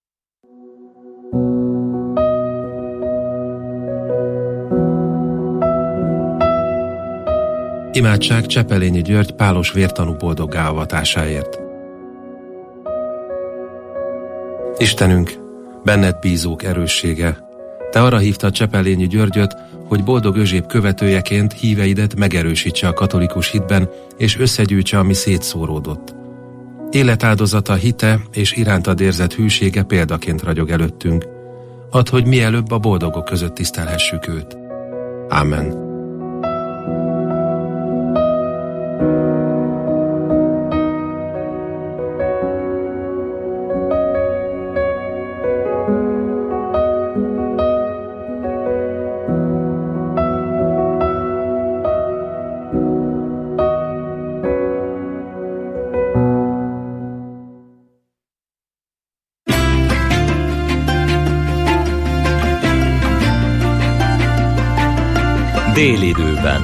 Imádság Csepelényi György pálos vértanú boldoggá avatásáért. Istenünk, benned bízók erőssége, te arra hívtad Csepelényi Györgyöt, hogy boldog Özséb követőjeként híveidet megerősítse a katolikus hitben, és összegyűjtse, ami szétszóródott. Életáldozata, hite és irántad érzett hűsége példaként ragyog előttünk. Add, hogy mielőbb a boldogok között tisztelhessük őt. Amen. Délidőben.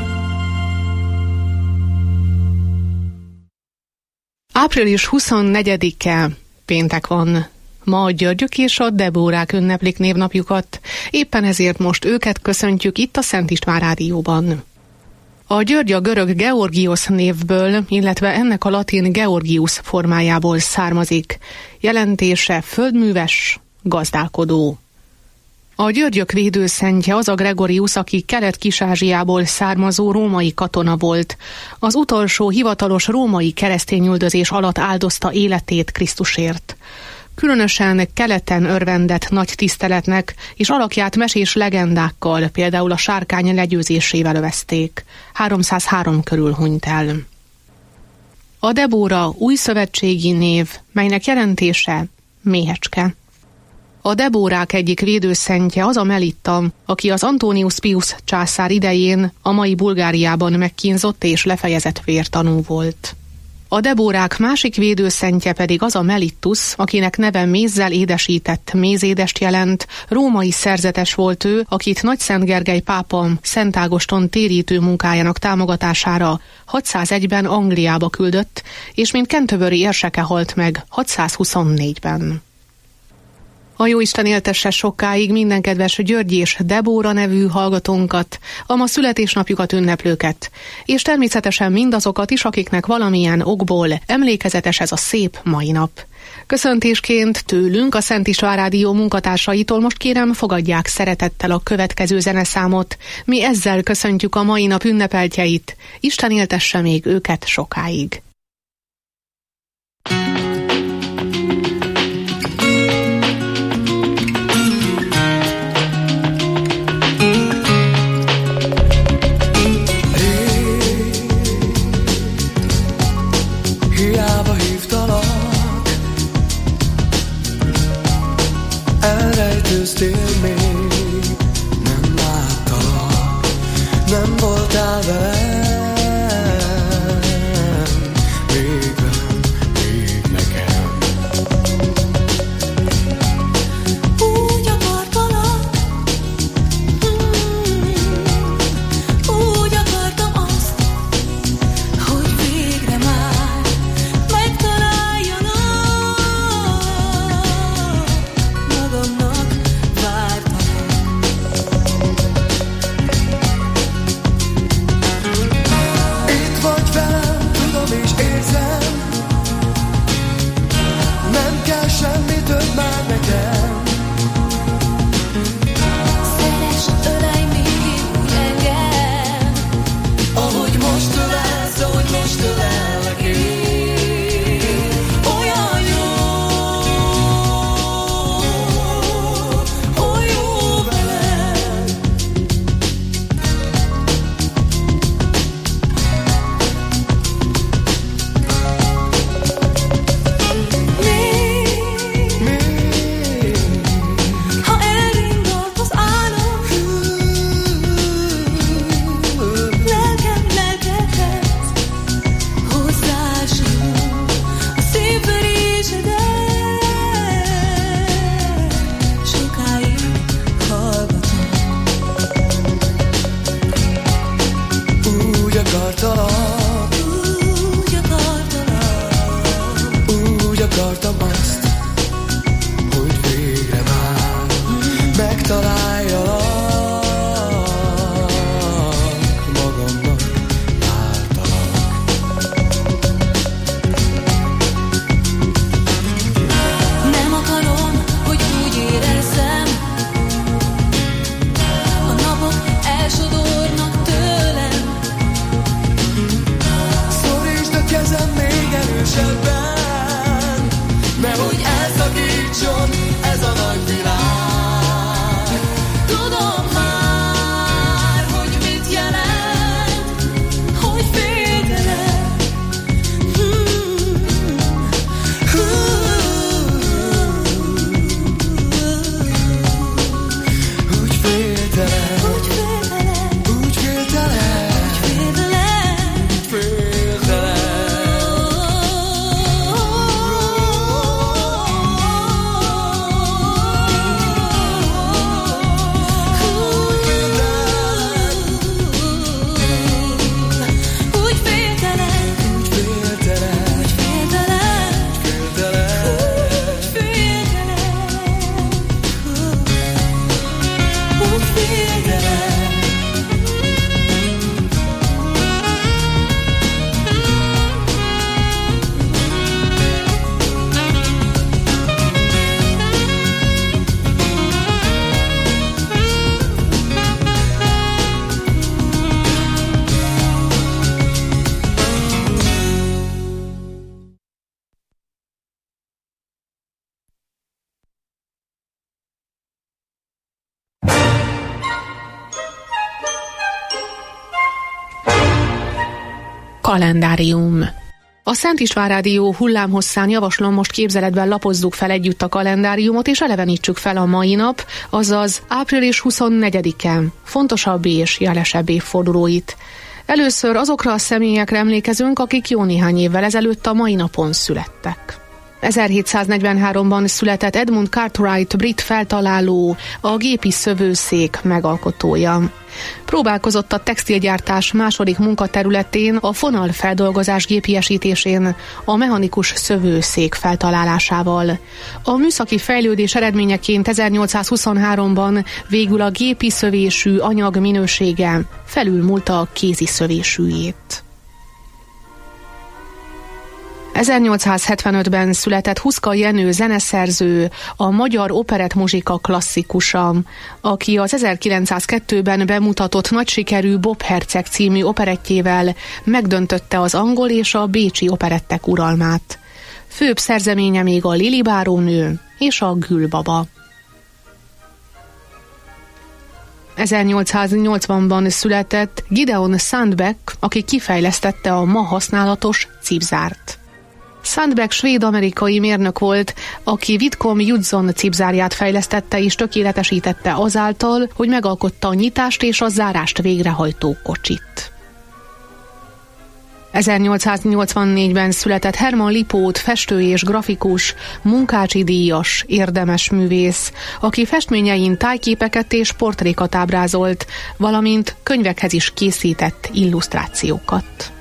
Április 24-e péntek van. Ma a Györgyök és a Debórák ünneplik névnapjukat, éppen ezért most őket köszöntjük itt a Szent István Rádióban. A György a görög Georgios névből, illetve ennek a latin Georgius formájából származik. Jelentése földműves, gazdálkodó. A Györgyök védőszentje az a Gregorius, aki Kelet-Kis-Ázsiából származó római katona volt. Az utolsó hivatalos római keresztényüldözés alatt áldozta életét Krisztusért. Különösen keleten örvendett nagy tiszteletnek, és alakját mesés legendákkal, például a sárkány legyőzésével övezték. 303 körül hunyt el. A Debóra új szövetségi név, melynek jelentése méhecske. A Debórák egyik védőszentje az a Melitta, aki az Antonius Pius császár idején a mai Bulgáriában megkínzott és lefejezett vértanú volt. A Debórák másik védőszentje pedig az a Melittus, akinek neve mézzel édesített mézédest jelent, római szerzetes volt ő, akit Nagyszent Gergely pápa Szent Ágoston térítő munkájának támogatására 601-ben Angliába küldött, és mint Canterbury érseke halt meg 624-ben. A Jóisten éltesse sokáig minden kedves György és Debóra nevű hallgatónkat, a ma születésnapjukat ünneplőket, és természetesen mindazokat is, akiknek valamilyen okból emlékezetes ez a szép mai nap. Köszöntésként tőlünk, a Szent István Rádió munkatársaitól most kérem, fogadják szeretettel a következő zeneszámot. Mi ezzel köszöntjük a mai nap ünnepeltjeit. Isten éltesse még őket sokáig. Elrejtőztél még, nem láttalak, nem voltál velem, még nekem. Úgy akartalak, úgy akartam azt, hogy végre már megtaláljanak magamnak. Kalendárium. A Szent István Rádió hullámhosszán javaslom, most képzeletben lapozzuk fel együtt a kalendáriumot, és elevenítsük fel a mai nap, azaz április 24-e, fontosabb és jelesebb évfordulóit. Először azokra a személyekre emlékezünk, akik jó néhány évvel ezelőtt a mai napon születtek. 1743-ban született Edmund Cartwright brit feltaláló, a gépi szövőszék megalkotója. Próbálkozott a textilgyártás második munkaterületén, a fonalfeldolgozás gépiesítésén, a mechanikus szövőszék feltalálásával. A műszaki fejlődés eredményeként 1823-ban végül a gépi szövésű anyag minősége felülmúlta a kézi szövésűjét. 1875-ben született Huszka Jenő zeneszerző, a magyar operettmuzsika klasszikusa, aki az 1902-ben bemutatott nagy sikerű Bob Herceg című operettjével megdöntötte az angol és a bécsi operettek uralmát. Főbb szerzeménye még a Lili bárónő és a Gülbaba. 1880-ban született Gideon Sandbeck, aki kifejlesztette a ma használatos cipzárt. Sandbeck svéd-amerikai mérnök volt, aki Whitcomb Hudson cipzárját fejlesztette és tökéletesítette azáltal, hogy megalkotta a nyitást és a zárást végrehajtó kocsit. 1884-ben született Herman Lipót, festő és grafikus, Munkácsi díjas, érdemes művész, aki festményein tájképeket és portrékat ábrázolt, valamint könyvekhez is készített illusztrációkat.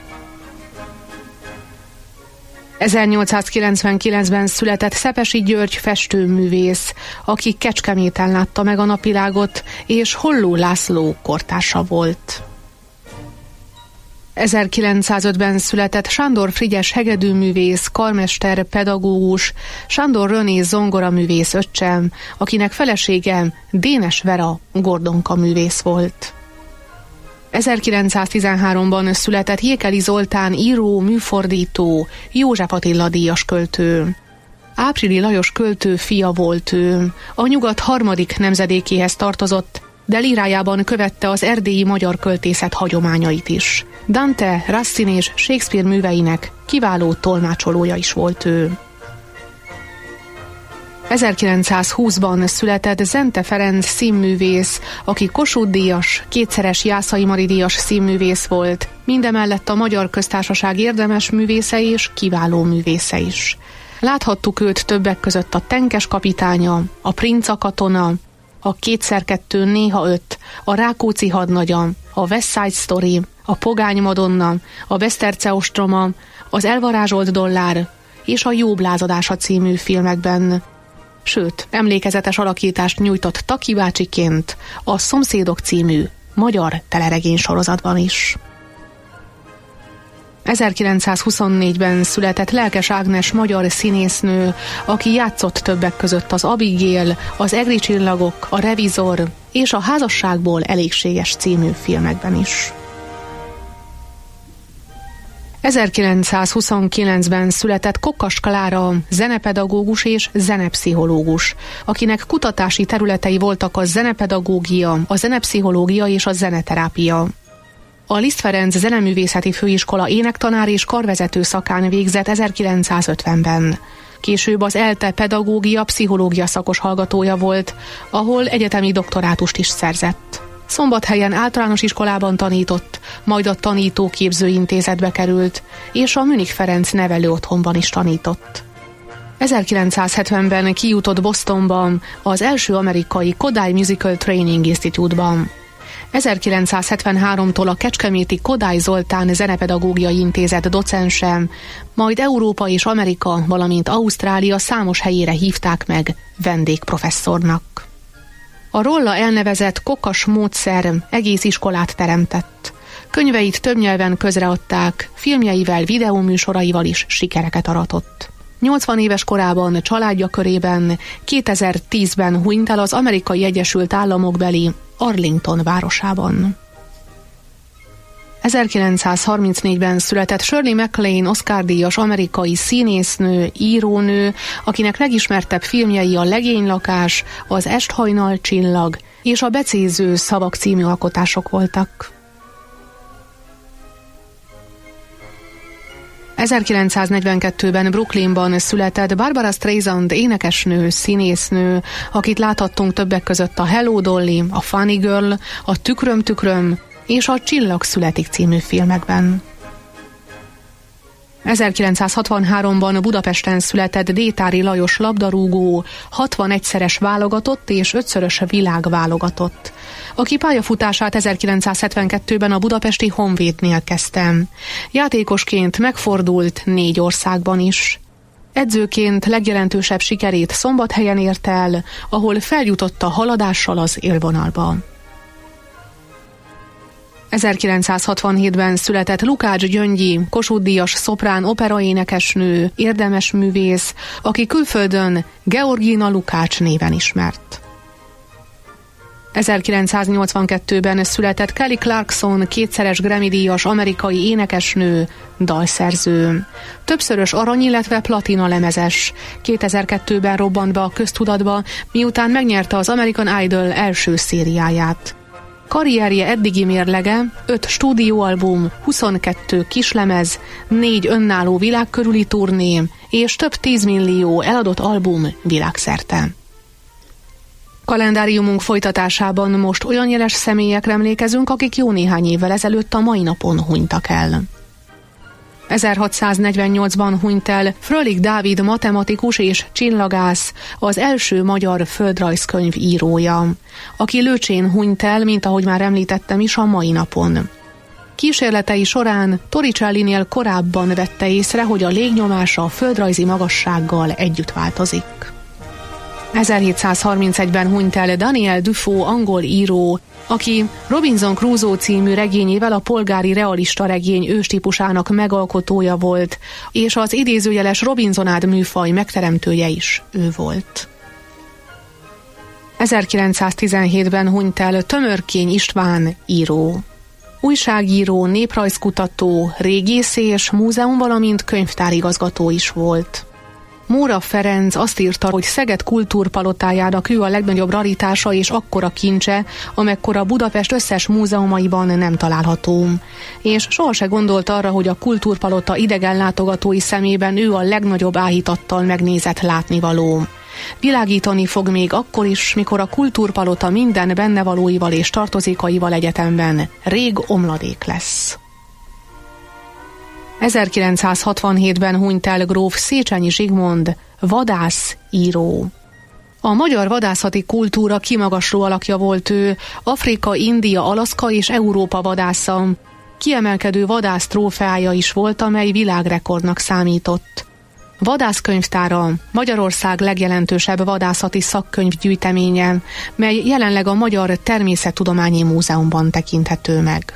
1899-ben született Szepesi György festőművész, aki Kecskeméten látta meg a napvilágot, és Holló László kortársa volt. 1905-ben született Sándor Frigyes hegedűművész, karmester, pedagógus, Sándor René zongoraművész öccse, akinek felesége Dénes Vera Gordonka művész volt. 1913-ban született Jékeli Zoltán író, műfordító, József Attila díjas költő. Áprili Lajos költő fia volt ő, a nyugat harmadik nemzedékéhez tartozott, de lírájában követte az erdélyi magyar költészet hagyományait is. Dante, Racine és Shakespeare műveinek kiváló tolmácsolója is volt ő. 1920-ban született Zente Ferenc színművész, aki Kossuth-díjas, kétszeres Jászai Mari díjas színművész volt, mindemellett a Magyar Köztársaság érdemes művésze és kiváló művésze is. Láthattuk őt többek között a Tenkes kapitánya, a Princa katona, a 2x2 néha 5, a Rákóczi hadnagya, a West Side Story, a Pogány Madonna, a Beszterce ostroma, az Elvarázsolt dollár és a Jobb lázadása című filmekben. Sőt, emlékezetes alakítást nyújtott Taki bácsiként a Szomszédok című magyar teleregény sorozatban is. 1924-ben született Lelkes Ágnes magyar színésznő, aki játszott többek között az Abigail, az Egri csillagok, a Revizor és a Házasságból elégséges című filmekben is. 1929-ben született Kokas Klára, zenepedagógus és zenepszichológus, akinek kutatási területei voltak a zenepedagógia, a zenepszichológia és a zeneterápia. A Liszt Ferenc Zeneművészeti Főiskola énektanár és karvezető szakán végzett 1950-ben. Később az ELTE pedagógia, pszichológia szakos hallgatója volt, ahol egyetemi doktorátust is szerzett. Szombathelyen általános iskolában tanított, majd a tanítóképzőintézetbe került, és a Münich Ferenc nevelő otthonban is tanított. 1970-ben kijutott Bostonban, az első amerikai Kodály Musical Training Institute-ban. 1973-tól a kecskeméti Kodály Zoltán Zenepedagógiai Intézet docense, majd Európa és Amerika, valamint Ausztrália számos helyére hívták meg vendégprofesszornak. A róla elnevezett Kokas módszer egész iskolát teremtett. Könyveit több nyelven közreadták, filmjeivel, videóműsoraival is sikereket aratott. 80 éves korában családja körében 2010-ben hunyt el az Amerikai Egyesült Államokbeli Arlington városában. 1934-ben született Shirley MacLaine Oscar-díjas amerikai színésznő, írónő, akinek legismertebb filmjei a Legénylakás, az Esthajnal csillag és a Becéző szavak című alkotások voltak. 1942-ben Brooklynban született Barbara Streisand énekesnő, színésznő, akit láthattunk többek között a Hello Dolly, a Funny Girl, a Tükröm Tükröm és a Csillag születik című filmekben. 1963-ban Budapesten született Détári Lajos labdarúgó, 61-szeres válogatott és 5-szörös világválogatott, aki pályafutását 1972-ben a budapesti Honvédnél kezdte. Játékosként megfordult 4 országban is. Edzőként legjelentősebb sikerét Szombathelyen ért el, ahol feljutott a haladással az élvonalba. 1967-ben született Lukács Gyöngyi, Kossuth-díjas szoprán operaénekesnő, érdemes művész, aki külföldön Georgina Lukács néven ismert. 1982-ben született Kelly Clarkson, 2-szeres Grammy-díjas amerikai énekesnő, dalszerző. Többszörös arany, illetve platina lemezes. 2002-ben robbant be a köztudatba, miután megnyerte az American Idol első szériáját. Karrierje eddigi mérlege 5 stúdióalbum, 22 kislemez, 4 önálló világkörüli turné és több 10 millió eladott album világszerte. Kalendáriumunk folytatásában most olyan jeles személyekre emlékezünk, akik jó néhány évvel ezelőtt a mai napon hunytak el. 1648-ban hunyt el Frölich Dávid matematikus és csillagász, az első magyar földrajzkönyv írója, aki Lőcsén hunyt el, mint ahogy már említettem is, a mai napon. Kísérletei során Torricellinél korábban vette észre, hogy a légnyomása a földrajzi magassággal együtt változik. 1731-ben hunyt el Daniel Defoe angol író, aki Robinson Crusoe című regényével a polgári realista regény őstípusának megalkotója volt, és az idézőjeles Robinsonád műfaj megteremtője is ő volt. 1917-ben hunyt el Tömörkény István író. Újságíró, néprajzkutató, régész és múzeum, valamint könyvtárigazgató is volt. Móra Ferenc azt írta, hogy Szeged kultúrpalotájának ő a legnagyobb raritása és akkora kincse, amekkora Budapest összes múzeumaiban nem található. És soha se gondolt arra, hogy a kultúrpalota idegen látogatói szemében ő a legnagyobb áhítattal megnézett látnivaló. Világítani fog még akkor is, mikor a kultúrpalota minden bennevalóival és tartozékaival egyetemben rég omladék lesz. 1967-ben hunyt el gróf Széchenyi Zsigmond, vadász, író. A magyar vadászati kultúra kimagasló alakja volt ő, Afrika, India, Alaszka és Európa vadásza. Kiemelkedő vadász trófeája is volt, amely világrekordnak számított. Vadászkönyvtára Magyarország legjelentősebb vadászati szakkönyvgyűjteménye, mely jelenleg a Magyar Természettudományi Múzeumban tekinthető meg.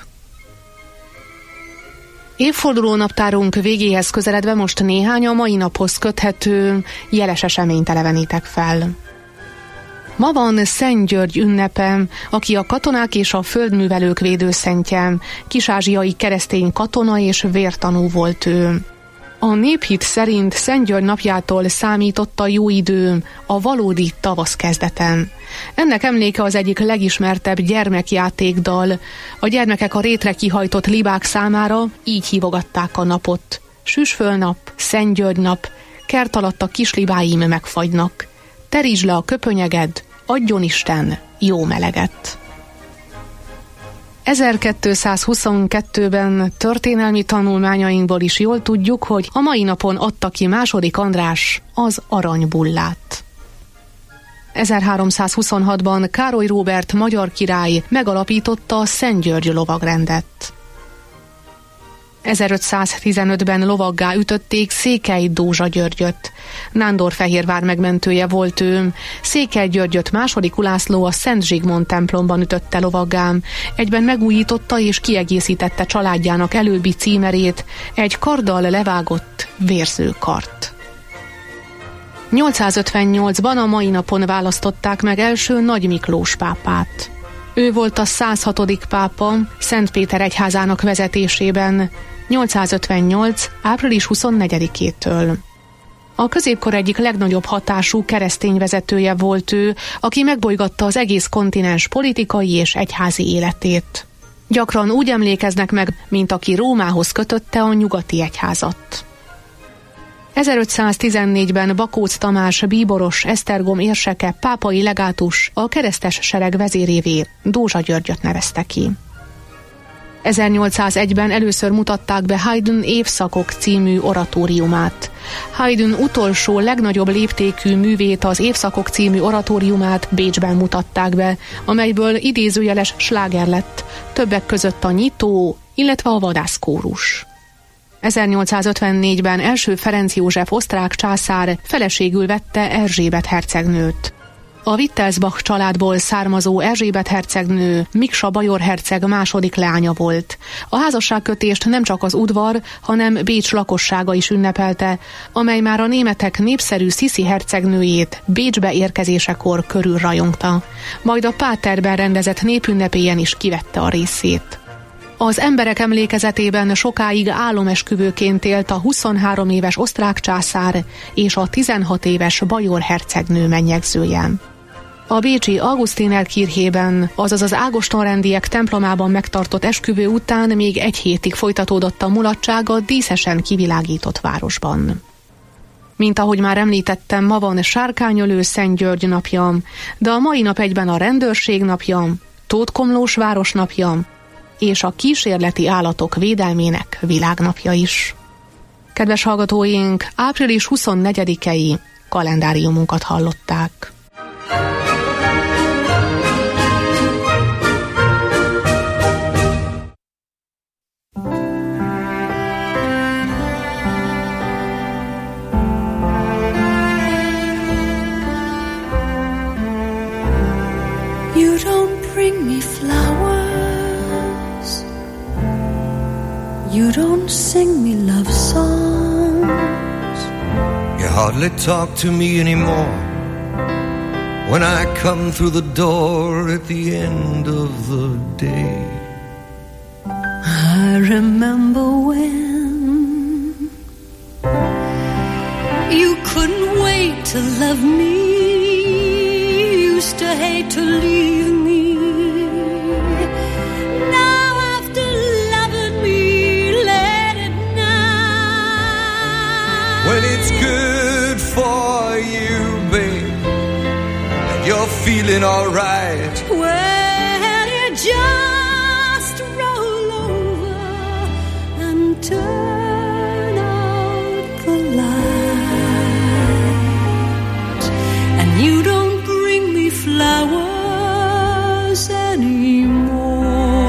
Évfordulónaptárunk végéhez közeledve most néhány a mai naphoz köthető jeles eseményt elevenítek fel. Ma van Szent György ünnepe, aki a katonák és a földművelők védőszentje, kis-ázsiai keresztény katona és vértanú volt ő. A néphit szerint Szent György napjától számított a jó idő, a valódi tavasz kezdeten. Ennek emléke az egyik legismertebb gyermekjátékdal. A gyermekek a rétre kihajtott libák számára így hívogatták a napot. Süsfölnap, Szent György nap, kert alatt a kis libáim megfagynak. Terítsd le a köpönyeged, adjon Isten jó meleget. 1222-ben történelmi tanulmányainkból is jól tudjuk, hogy a mai napon adta ki II. András az aranybullát. 1326-ban Károly Róbert magyar király megalapította a Szent György lovagrendet. 1515-ben lovaggá ütötték Székely Dózsa Györgyöt. Nándorfehérvár megmentője volt ő. Székely Györgyöt II. Ulászló a Szent Zsigmond templomban ütötte lovaggá. Egyben megújította és kiegészítette családjának előbbi címerét, egy karddal levágott vérző kart. 858-ban a mai napon választották meg első Nagy Miklós pápát. Ő volt a 106. pápa Szent Péter egyházának vezetésében 858. április 24-től. A középkor egyik legnagyobb hatású keresztény vezetője volt ő, aki megbolygatta az egész kontinens politikai és egyházi életét. Gyakran úgy emlékeznek meg, mint aki Rómához kötötte a nyugati egyházat. 1514-ben Bakóc Tamás bíboros Esztergom érseke pápai legátus a keresztes sereg vezérévé Dózsa Györgyöt nevezte ki. 1801-ben először mutatták be Haydn Évszakok című oratóriumát. Haydn utolsó, legnagyobb léptékű művét, az Évszakok című oratóriumát Bécsben mutatták be, amelyből idézőjeles sláger lett, többek között a nyitó, illetve a vadászkórus. 1854-ben első Ferenc József osztrák császár feleségül vette Erzsébet hercegnőt. A Wittelsbach családból származó Erzsébet hercegnő Miksa bajor herceg második leánya volt. A házasságkötést nem csak az udvar, hanem Bécs lakossága is ünnepelte, amely már a németek népszerű Sziszi hercegnőjét Bécsbe érkezésekor körülrajongta. Majd a Páterben rendezett népünnepélyen is kivette a részét. Az emberek emlékezetében sokáig álomesküvőként élt a 23 éves osztrák császár és a 16 éves bajor hercegnő mennyegzője. A bécsi Augustiner kirchében, azaz az ágostonrendiek templomában megtartott esküvő után még egy hétig folytatódott a mulatság a díszesen kivilágított városban. Mint ahogy már említettem, ma van Sárkányölő Szent György napja, de a mai nap egyben a rendőrség napja, Tóth Komlós városnapja és a kísérleti állatok védelmének világnapja is. Kedves hallgatóink, április 24-i kalendáriumunkat hallották. You don't bring me flowers, you don't sing me love songs, you hardly talk to me anymore when I come through the door at the end of the day. I remember when you couldn't wait to love me, used to hate to leave me. Now after loving me, let it now. When it's good for you, babe, and you're feeling alright, well, you just roll over and turn out the light, and you don't flowers anymore.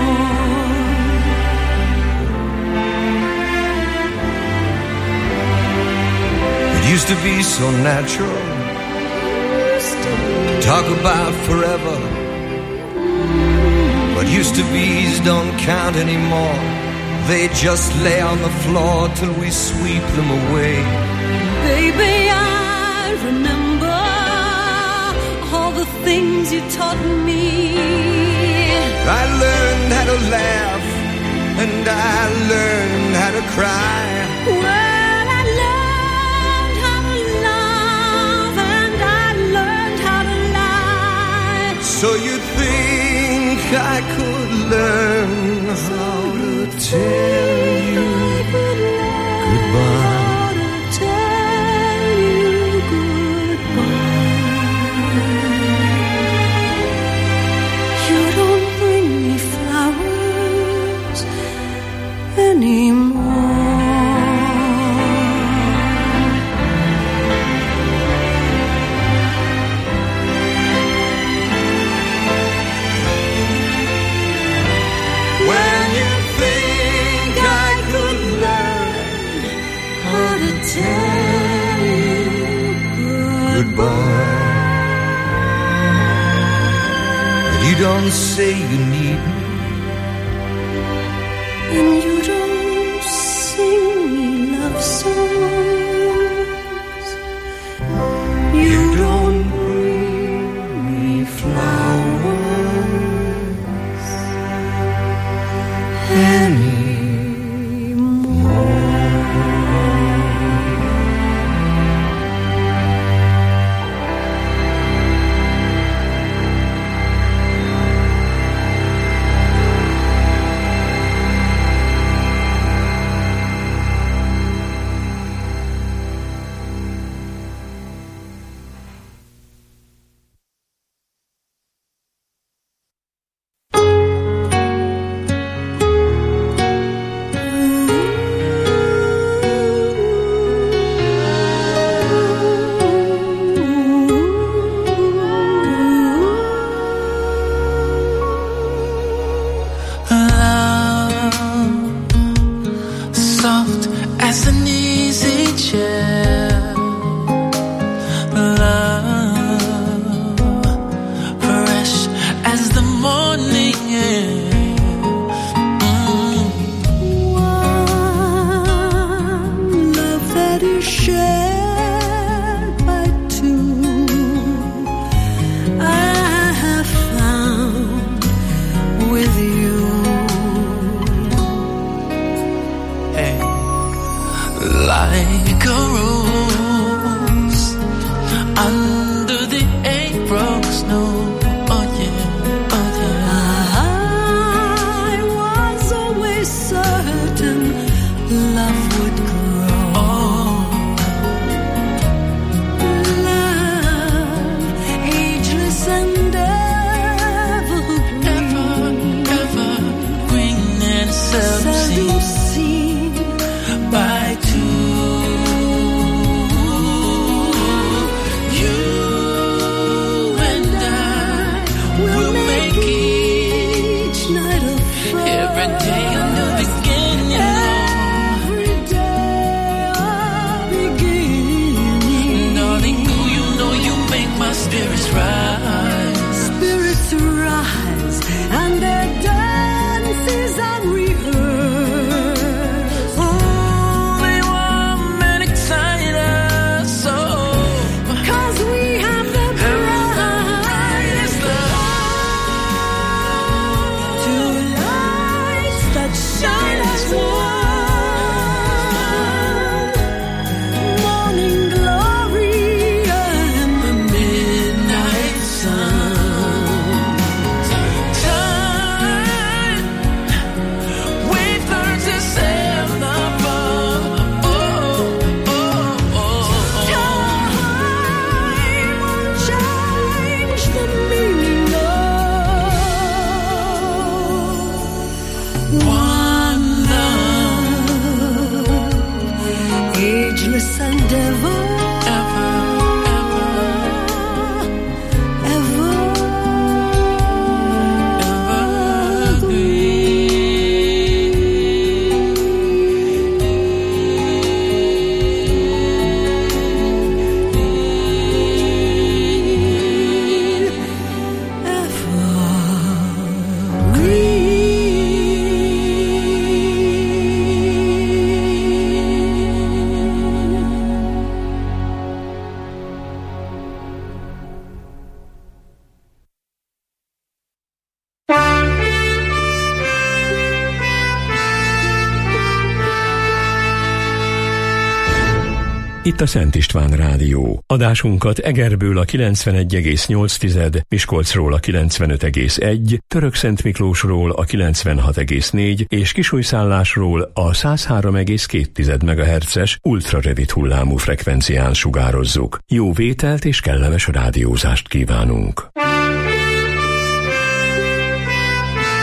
It used to be so natural to talk about forever, but used to be's don't count anymore. They just lay on the floor till we sweep them away. Baby, I remember all the things you taught me. I learned how to laugh and I learned how to cry. Well, I learned how to love and I learned how to lie. So you'd think I could learn how to tell you goodbye. You don't say you need me, and you don't sing me love songs. You don't bring me flowers anymore. two seen by two. You and I will make each night a first. Every day a new beginning. Every day a beginning. Darling, you know you make my spirits rise. Spirits rise, and their dances unrehearsed. Oh, they warm and excite us so. 'Cause we have the brightest love. Two lights that shine as one. Morning glory and the midnight sun. Time, we've learned to sail above. Time will change the meaning of one love, ageless and ever, ever, ever, Itt a Szent István Rádió. Adásunkat Egerből a 91,8, Miskolcról a 95,1, Törökszentmiklósról a 96,4 és Kisújszállásról a 103,2 MHz-es ultrarövid hullámú frekvencián sugározzuk. Jó vételt és kellemes rádiózást kívánunk!